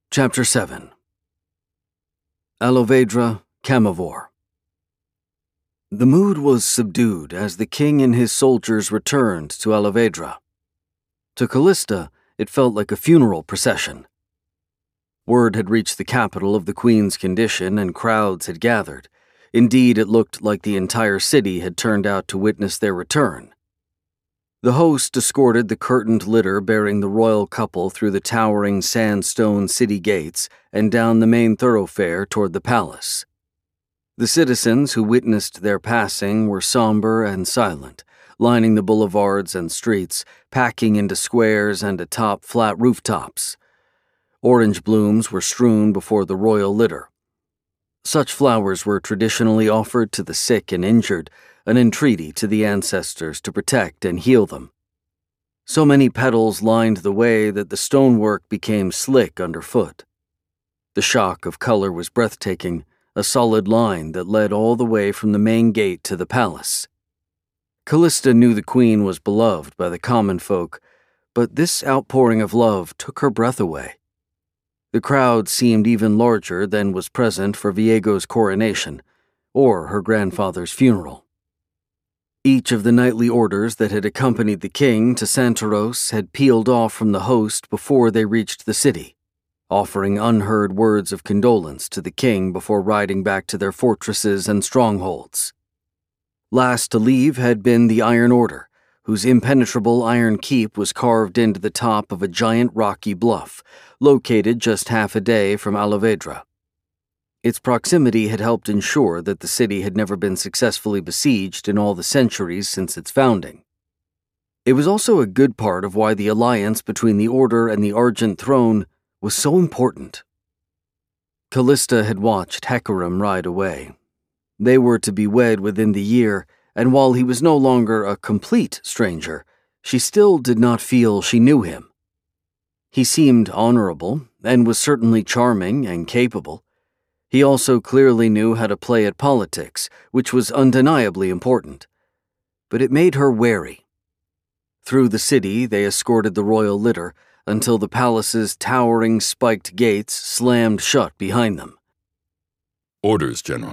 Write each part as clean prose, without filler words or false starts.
Chapter 7. Alavedra, Camavor. The mood was subdued as the king and his soldiers returned to Alavedra. To Callista, it felt like a funeral procession. Word had reached the capital of the queen's condition and crowds had gathered. Indeed, it looked like the entire city had turned out to witness their return. The host escorted the curtained litter bearing the royal couple through the towering sandstone city gates and down the main thoroughfare toward the palace. The citizens who witnessed their passing were somber and silent, lining the boulevards and streets, packing into squares and atop flat rooftops. Orange blooms were strewn before the royal litter. Such flowers were traditionally offered to the sick and injured, an entreaty to the ancestors to protect and heal them. So many petals lined the way that the stonework became slick underfoot. The shock of color was breathtaking, a solid line that led all the way from the main gate to the palace. Callista knew the queen was beloved by the common folk, but this outpouring of love took her breath away. The crowd seemed even larger than was present for Viego's coronation, or her grandfather's funeral. Each of the knightly orders that had accompanied the king to Santaros had peeled off from the host before they reached the city, offering unheard words of condolence to the king before riding back to their fortresses and strongholds. Last to leave had been the Iron Order, whose impenetrable iron keep was carved into the top of a giant rocky bluff, located just half a day from Alavedra. Its proximity had helped ensure that the city had never been successfully besieged in all the centuries since its founding. It was also a good part of why the alliance between the Order and the Argent Throne was so important. Callista had watched Hecarim ride away. They were to be wed within the year, and while he was no longer a complete stranger, she still did not feel she knew him. He seemed honorable, and was certainly charming and capable. He also clearly knew how to play at politics, which was undeniably important. But it made her wary. Through the city, they escorted the royal litter until the palace's towering spiked gates slammed shut behind them. Orders, General.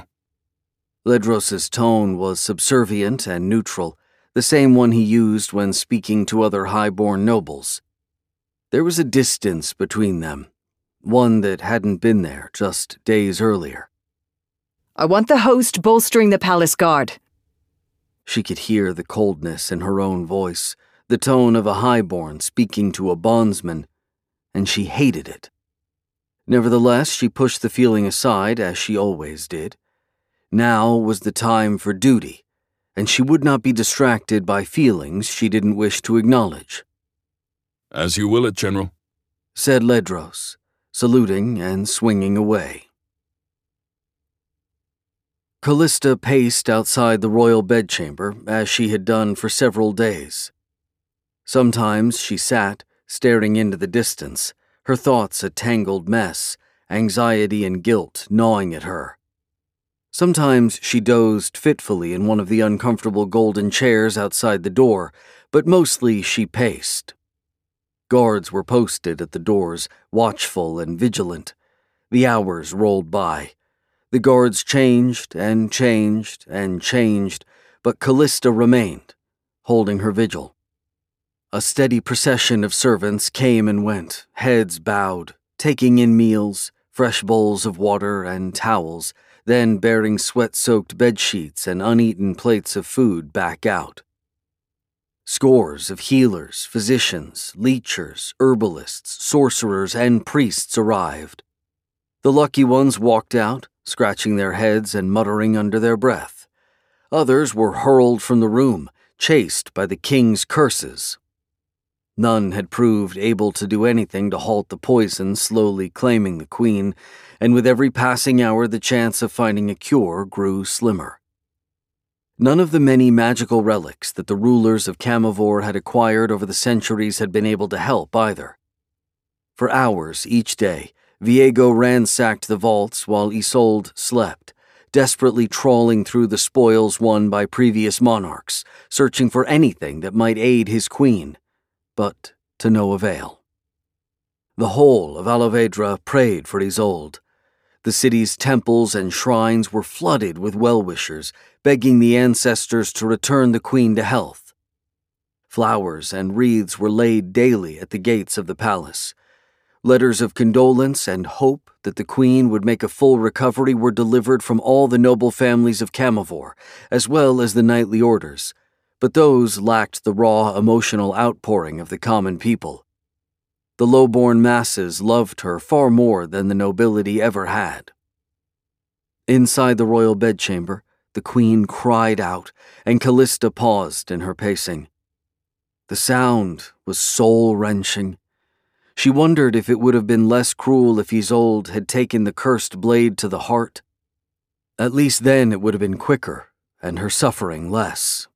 Ledros's tone was subservient and neutral, the same one he used when speaking to other high-born nobles. There was a distance between them, one that hadn't been there just days earlier. I want the host bolstering the palace guard. She could hear the coldness in her own voice, the tone of a highborn speaking to a bondsman, and she hated it. Nevertheless, she pushed the feeling aside as she always did. Now was the time for duty, and she would not be distracted by feelings she didn't wish to acknowledge. As you will it, General, said Ledros, saluting and swinging away. Callista paced outside the royal bedchamber as she had done for several days. Sometimes she sat, staring into the distance, her thoughts a tangled mess, anxiety and guilt gnawing at her. Sometimes she dozed fitfully in one of the uncomfortable golden chairs outside the door, but mostly she paced. Guards were posted at the doors, watchful and vigilant. The hours rolled by. The guards changed and changed and changed, but Callista remained, holding her vigil. A steady procession of servants came and went, heads bowed, taking in meals, fresh bowls of water and towels, then bearing sweat-soaked bedsheets and uneaten plates of food back out. Scores of healers, physicians, leechers, herbalists, sorcerers, and priests arrived. The lucky ones walked out, scratching their heads and muttering under their breath. Others were hurled from the room, chased by the king's curses. None had proved able to do anything to halt the poison slowly claiming the queen, and with every passing hour the chance of finding a cure grew slimmer. None of the many magical relics that the rulers of Camavor had acquired over the centuries had been able to help either. For hours each day, Viego ransacked the vaults while Isolde slept, desperately trawling through the spoils won by previous monarchs, searching for anything that might aid his queen, but to no avail. The whole of Alavedra prayed for Isolde. The city's temples and shrines were flooded with well-wishers, begging the ancestors to return the queen to health. Flowers and wreaths were laid daily at the gates of the palace. Letters of condolence and hope that the queen would make a full recovery were delivered from all the noble families of Camavor, as well as the knightly orders, but those lacked the raw emotional outpouring of the common people. The low-born masses loved her far more than the nobility ever had. Inside the royal bedchamber, the queen cried out, and Callista paused in her pacing. The sound was soul-wrenching. She wondered if it would have been less cruel if Isolde had taken the cursed blade to the heart. At least then it would have been quicker, and her suffering less.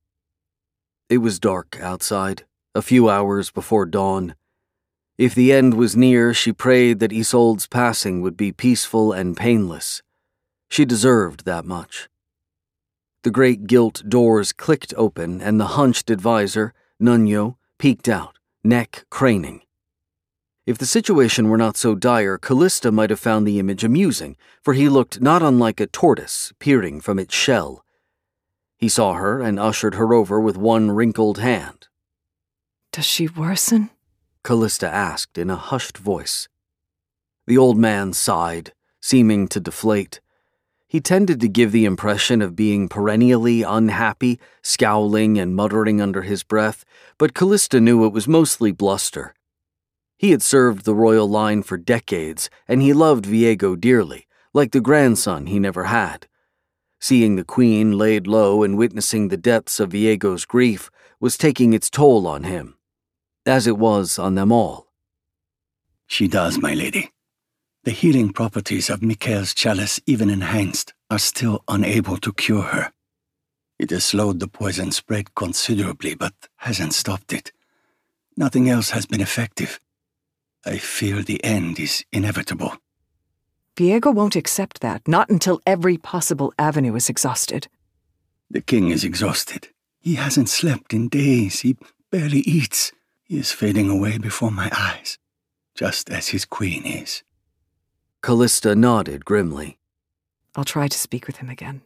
It was dark outside, a few hours before dawn. If the end was near, she prayed that Isolde's passing would be peaceful and painless. She deserved that much. The great gilt doors clicked open, and the hunched advisor, Nuño, peeked out, neck craning. If the situation were not so dire, Callista might have found the image amusing, for he looked not unlike a tortoise peering from its shell. He saw her and ushered her over with one wrinkled hand. Does she worsen? Callista asked in a hushed voice. The old man sighed, seeming to deflate. He tended to give the impression of being perennially unhappy, scowling and muttering under his breath, but Callista knew it was mostly bluster. He had served the royal line for decades, and he loved Viego dearly, like the grandson he never had. Seeing the queen laid low and witnessing the depths of Viego's grief was taking its toll on him, as it was on them all. She does, my lady. The healing properties of Mikael's chalice, even enhanced, are still unable to cure her. It has slowed the poison spread considerably, but hasn't stopped it. Nothing else has been effective. I fear the end is inevitable. Viego won't accept that, not until every possible avenue is exhausted. The king is exhausted. He hasn't slept in days. He barely eats. He is fading away before my eyes, just as his queen is. Callista nodded grimly. I'll try to speak with him again.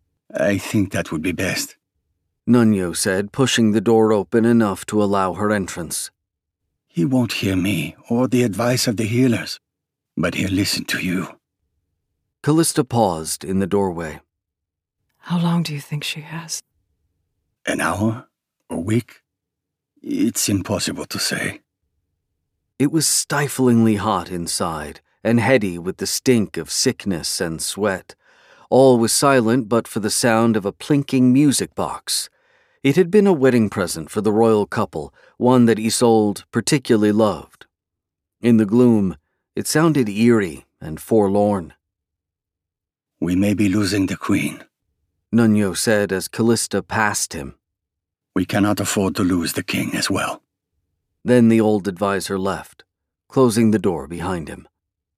I think that would be best, Nuño said, pushing the door open enough to allow her entrance. He won't hear me or the advice of the healers, but he'll listen to you. Callista paused in the doorway. How long do you think she has? An hour? A week? It's impossible to say. It was stiflingly hot inside, and heady with the stink of sickness and sweat. All was silent but for the sound of a plinking music box. It had been a wedding present for the royal couple, one that Isolde particularly loved. In the gloom, it sounded eerie and forlorn. We may be losing the queen, Nuño said as Callista passed him. We cannot afford to lose the king as well. Then the old advisor left, closing the door behind him.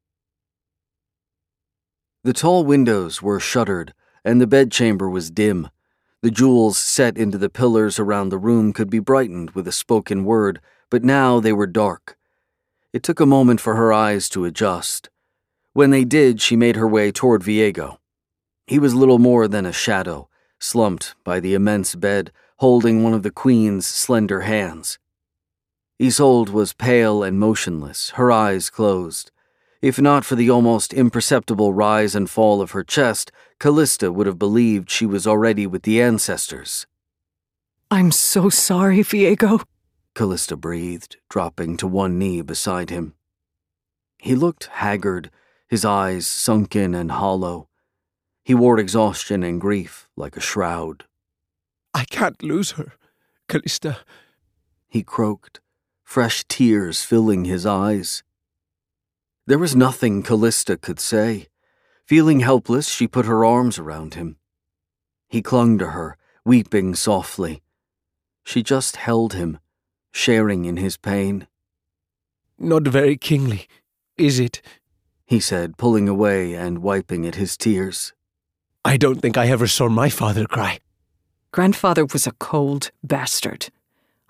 The tall windows were shuttered, and the bedchamber was dim. The jewels set into the pillars around the room could be brightened with a spoken word, but now they were dark. It took a moment for her eyes to adjust. When they did, she made her way toward Viego. He was little more than a shadow, slumped by the immense bed, holding one of the queen's slender hands. Isolde was pale and motionless, her eyes closed. If not for the almost imperceptible rise and fall of her chest, Callista would have believed she was already with the ancestors. I'm so sorry, Viego, Callista breathed, dropping to one knee beside him. He looked haggard, his eyes sunken and hollow. He wore exhaustion and grief like a shroud. I can't lose her, Callista, he croaked, fresh tears filling his eyes. There was nothing Callista could say. Feeling helpless, she put her arms around him. He clung to her, weeping softly. She just held him, sharing in his pain. Not very kingly, is it? He said, pulling away and wiping at his tears. I don't think I ever saw my father cry. Grandfather was a cold bastard.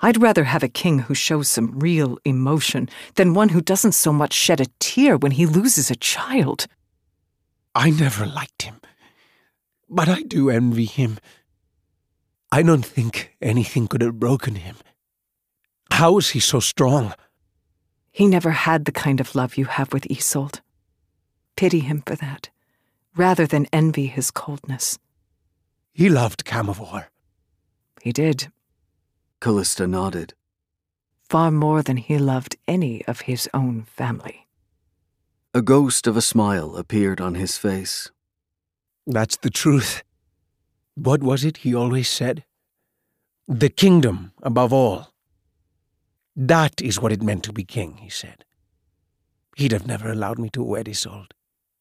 I'd rather have a king who shows some real emotion than one who doesn't so much shed a tear when he loses a child. I never liked him, but I do envy him. I don't think anything could have broken him. How is he so strong? He never had the kind of love you have with Isolde. Pity him for that, rather than envy his coldness. He loved Camivor. He did. Callista nodded. Far more than he loved any of his own family. A ghost of a smile appeared on his face. That's the truth. What was it he always said? The kingdom above all. That is what it meant to be king, he said. He'd have never allowed me to wed Isolde.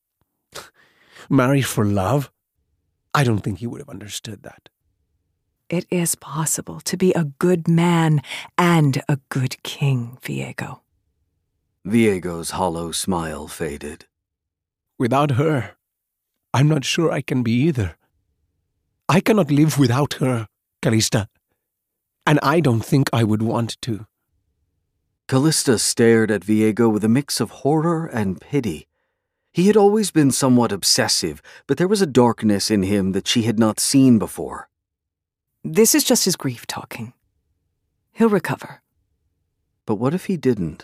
Marry for love? I don't think he would have understood that. It is possible to be a good man and a good king, Viego. Viego's hollow smile faded. Without her, I'm not sure I can be either. I cannot live without her, Callista. And I don't think I would want to. Callista stared at Viego with a mix of horror and pity. He had always been somewhat obsessive, but there was a darkness in him that she had not seen before. This is just his grief talking. He'll recover. But what if he didn't?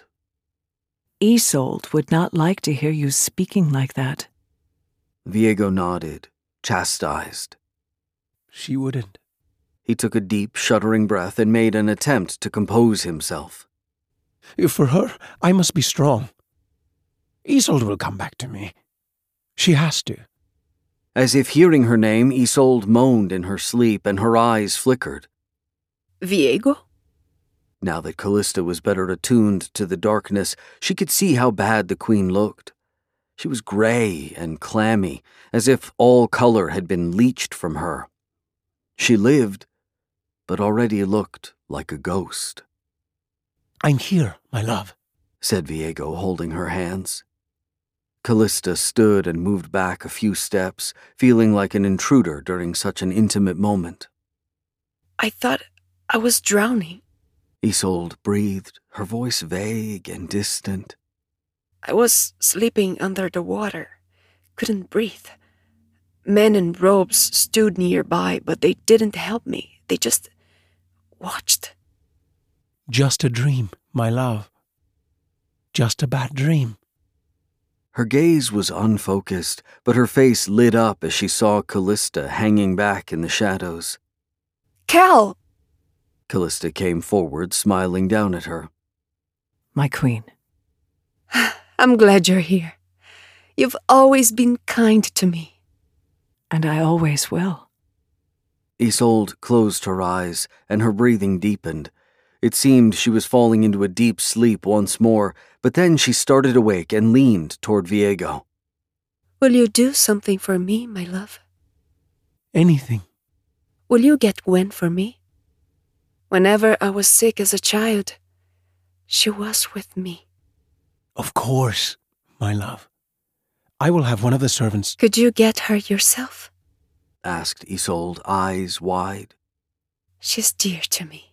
Isolde would not like to hear you speaking like that. Viego nodded, chastised. She wouldn't. He took a deep, shuddering breath and made an attempt to compose himself. For her, I must be strong. Isolde will come back to me. She has to. As if hearing her name, Isolde moaned in her sleep and her eyes flickered. Viego? Now that Callista was better attuned to the darkness, she could see how bad the queen looked. She was gray and clammy, as if all color had been leached from her. She lived, but already looked like a ghost. I'm here, my love, said Viego, holding her hands. Callista stood and moved back a few steps, feeling like an intruder during such an intimate moment. I thought I was drowning. Isolde breathed, her voice vague and distant. I was sleeping under the water. Couldn't breathe. Men in robes stood nearby, but they didn't help me. They just watched. Just a dream, my love. Just a bad dream. Her gaze was unfocused, but her face lit up as she saw Callista hanging back in the shadows. Cal! Callista came forward, smiling down at her. My queen. I'm glad you're here. You've always been kind to me. And I always will. Isolde closed her eyes, and her breathing deepened. It seemed she was falling into a deep sleep once more, but then she started awake and leaned toward Viego. Will you do something for me, my love? Anything. Will you get Gwen for me? Whenever I was sick as a child, she was with me. Of course, my love. I will have one of the servants. Could you get her yourself? Asked Isolde, eyes wide. She's dear to me.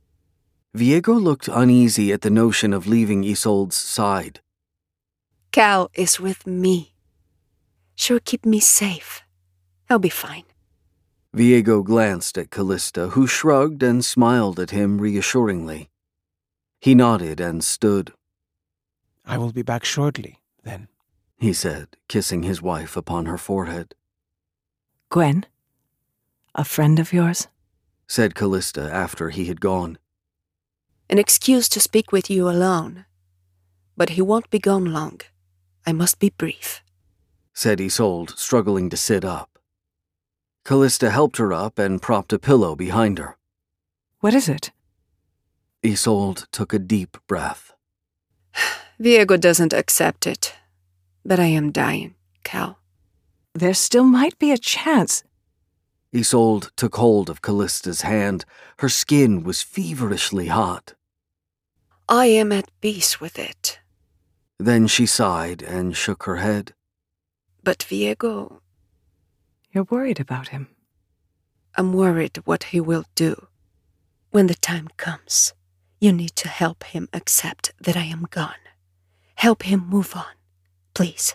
Viego looked uneasy at the notion of leaving Isolde's side. Cal is with me. She'll keep me safe. I'll be fine. Viego glanced at Callista, who shrugged and smiled at him reassuringly. He nodded and stood. I will be back shortly, then, he said, kissing his wife upon her forehead. Gwen? A friend of yours? Said Callista after he had gone. An excuse to speak with you alone. But he won't be gone long. I must be brief. Said Isolde, struggling to sit up. Callista helped her up and propped a pillow behind her. What is it? Isolde took a deep breath. Viego doesn't accept it. But I am dying, Cal. There still might be a chance. Isolde took hold of Callista's hand. Her skin was feverishly hot. I am at peace with it. Then she sighed and shook her head. But Viego... You're worried about him. I'm worried what he will do. when the time comes, you need to help him accept that I am gone. Help him move on, please.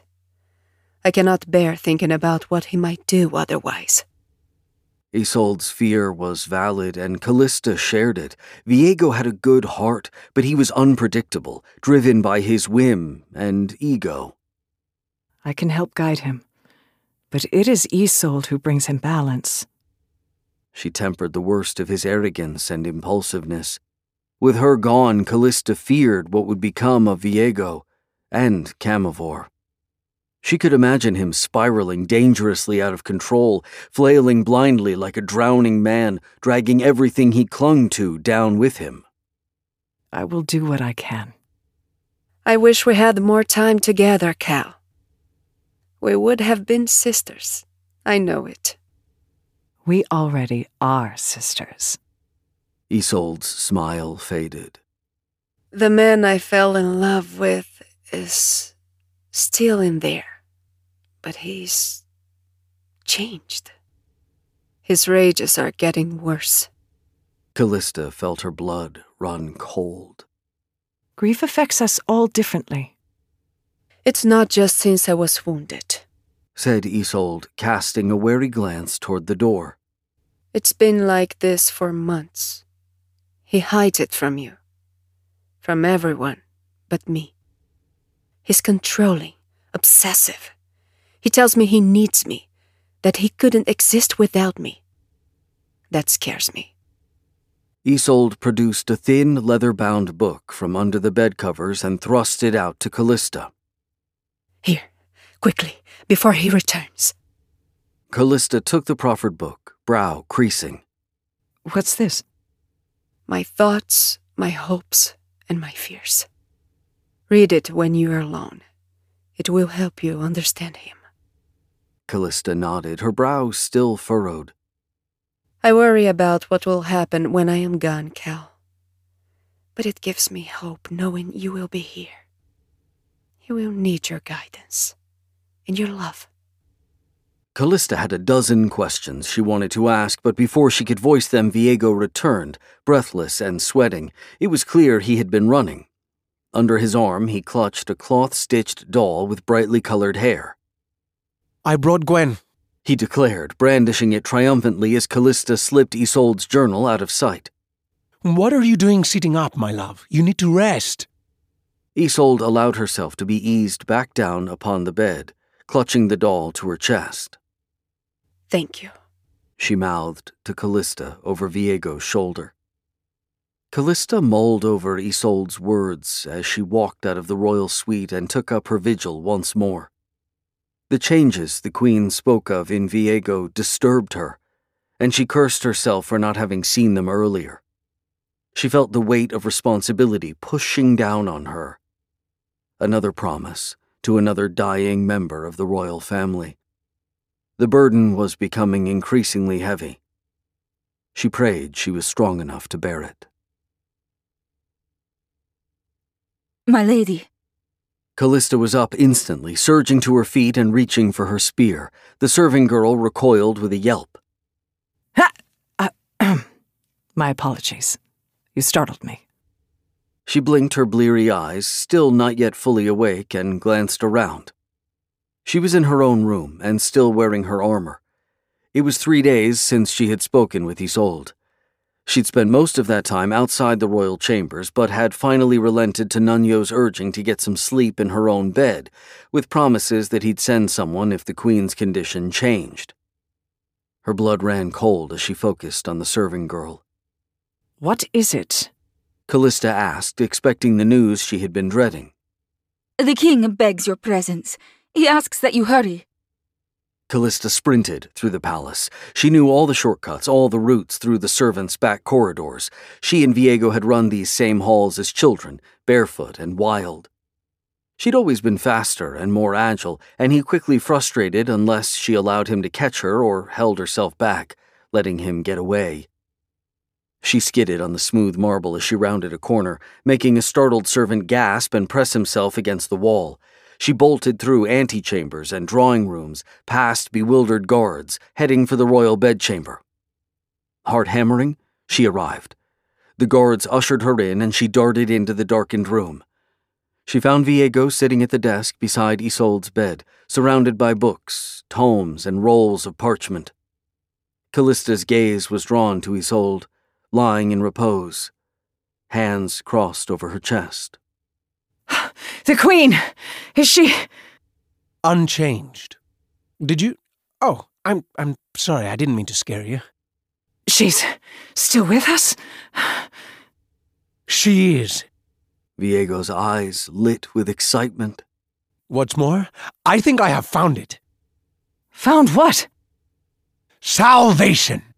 I cannot bear thinking about what he might do otherwise. Isolde's fear was valid, and Callista shared it. Viego had a good heart, but he was unpredictable, driven by his whim and ego. I can help guide him, but it is Isolde who brings him balance. She tempered the worst of his arrogance and impulsiveness. With her gone, Callista feared what would become of Viego and Camivore. She could imagine him spiraling dangerously out of control, flailing blindly like a drowning man, dragging everything he clung to down with him. I will do what I can. I wish we had more time together, Cal. We would have been sisters. I know it. We already are sisters. Isolde's smile faded. The man I fell in love with is still in there. But he's changed. His rages are getting worse. Callista felt her blood run cold. Grief affects us all differently. It's not just since I was wounded, said Isolde, casting a wary glance toward the door. It's been like this for months. He hides it from you. From everyone but me. He's controlling, obsessive. He tells me he needs me, that he couldn't exist without me. That scares me. Isolde produced a thin, leather-bound book from under the bed covers and thrust it out to Callista. Here, quickly, before he returns. Callista took the proffered book, brow creasing. What's this? My thoughts, my hopes, and my fears. Read it when you are alone. It will help you understand him. Callista nodded, her brow still furrowed. I worry about what will happen when I am gone, Cal. But it gives me hope knowing you will be here. He will need your guidance and your love. Callista had a dozen questions she wanted to ask, but before she could voice them, Viego returned, breathless and sweating. It was clear he had been running. Under his arm, he clutched a cloth-stitched doll with brightly colored hair. I brought Gwen, he declared, brandishing it triumphantly as Callista slipped Isolde's journal out of sight. What are you doing sitting up, my love? You need to rest. Isolde allowed herself to be eased back down upon the bed, clutching the doll to her chest. Thank you, she mouthed to Callista over Viego's shoulder. Callista mulled over Isolde's words as she walked out of the royal suite and took up her vigil once more. The changes the Queen spoke of in Viego disturbed her, and she cursed herself for not having seen them earlier. She felt the weight of responsibility pushing down on her. Another promise to another dying member of the royal family. The burden was becoming increasingly heavy. She prayed she was strong enough to bear it. My lady. Callista was up instantly, surging to her feet and reaching for her spear. The serving girl recoiled with a yelp. Ha! My apologies. You startled me. She blinked her bleary eyes, still not yet fully awake, and glanced around. She was in her own room and still wearing her armor. It was 3 days since she had spoken with Isolde. She'd spent most of that time outside the royal chambers, but had finally relented to Nuño's urging to get some sleep in her own bed, with promises that he'd send someone if the Queen's condition changed. Her blood ran cold as she focused on the serving girl. What is it? Callista asked, expecting the news she had been dreading. The king begs your presence. He asks that you hurry. Callista sprinted through the palace. She knew all the shortcuts, all the routes through the servants' back corridors. She and Viego had run these same halls as children, barefoot and wild. She'd always been faster and more agile, and he quickly frustrated unless she allowed him to catch her or held herself back, letting him get away. She skidded on the smooth marble as she rounded a corner, making a startled servant gasp and press himself against the wall. She bolted through antechambers and drawing rooms, past bewildered guards, heading for the royal bedchamber. Heart hammering, she arrived. The guards ushered her in and she darted into the darkened room. She found Viego sitting at the desk beside Isolde's bed, surrounded by books, tomes, and rolls of parchment. Callista's gaze was drawn to Isolde, lying in repose, hands crossed over her chest. The Queen! Is she... Unchanged. Did you... Oh, I'm sorry, I didn't mean to scare you. She's still with us? She is. Viego's eyes lit with excitement. What's more, I think I have found it. Found what? Salvation!